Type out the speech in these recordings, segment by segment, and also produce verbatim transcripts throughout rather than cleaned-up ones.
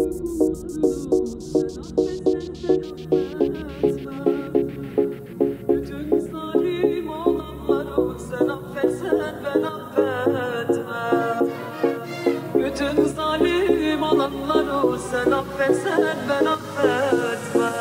Sen affetsen ben affetmem.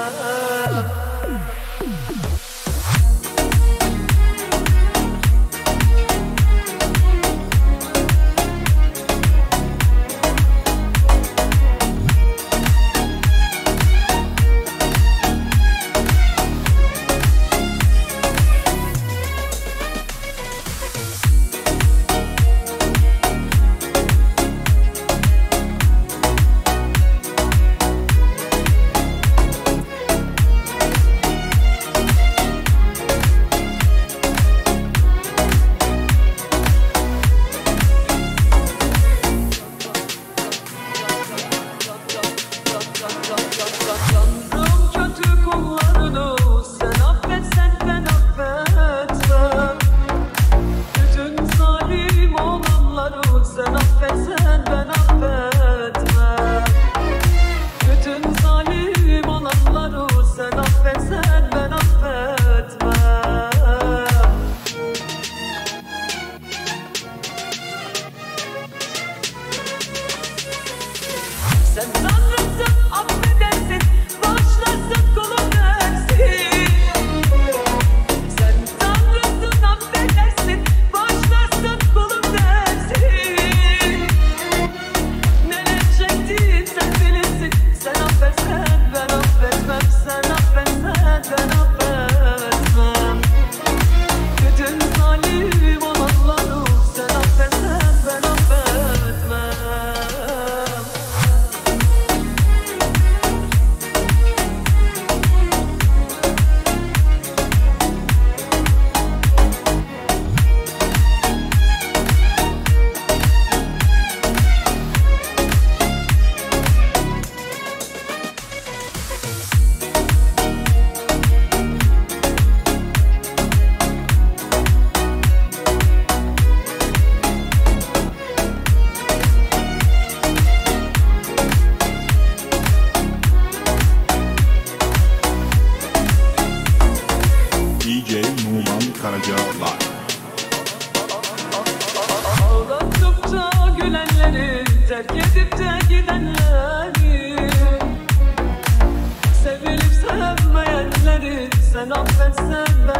Sen tanrısın, affedersin, bağışlarsın, kulun dersin. Sen tanrısın, affedersin, bağışlarsın, kulun dersin. Neler çektin sen bilirsin. Sen affetsen ben affetmem. Sen affetsen ben affetmem. Bütün zalim olanları sen affetsen ben affetmem. D J Numan Karaca Live. Ağlattıkça gülenleri, terk edip de gidenleri, sevilip sevmeyenleri sen affetsen